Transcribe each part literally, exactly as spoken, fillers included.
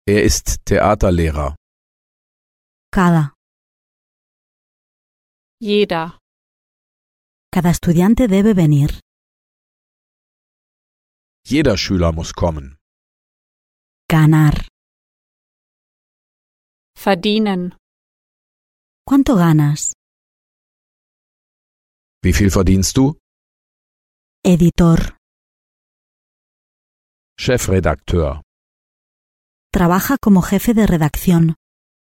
Er ist Theaterlehrer. Cada. Jeder. Cada estudiante debe venir. Jeder Schüler muss kommen. Ganar. Verdienen. ¿Cuánto ganas? Wie viel verdienst du? Editor. Chefredakteur. Trabaja como jefe de redacción.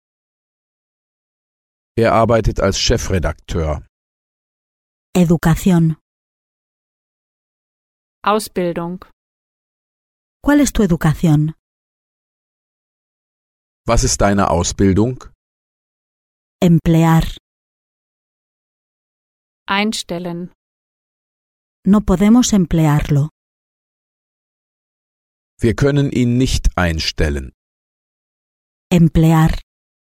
Er arbeitet als Chefredakteur. Educación. Ausbildung. ¿Cuál es tu educación? Was ist deine Ausbildung? Emplear. Einstellen. No podemos emplearlo. Wir können ihn nicht einstellen. Emplear.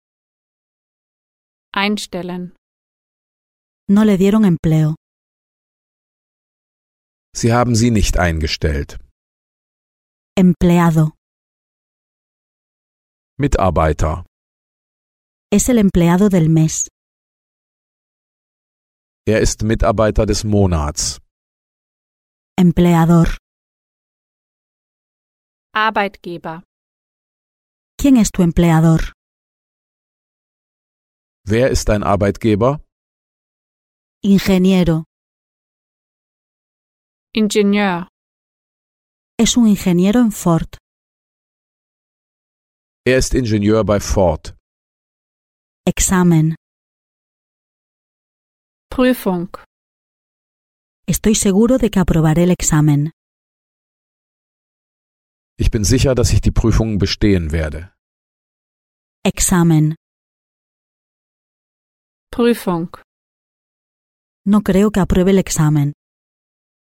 Einstellen. No le dieron empleo. Sie haben sie nicht eingestellt. Empleado. Mitarbeiter. Es el empleado del mes. Er ist Mitarbeiter des Monats. Empleador. Arbeitgeber. ¿Quién es tu empleador? Wer ist dein Arbeitgeber? Ingeniero. Ingenieur. Es un ingeniero en Ford. Er ist Ingenieur bei Ford. Examen. Prüfung. Estoy seguro de que aprobaré el examen. Ich bin sicher, dass ich die Prüfungen bestehen werde. Examen. Prüfung. No creo que apruebe el examen.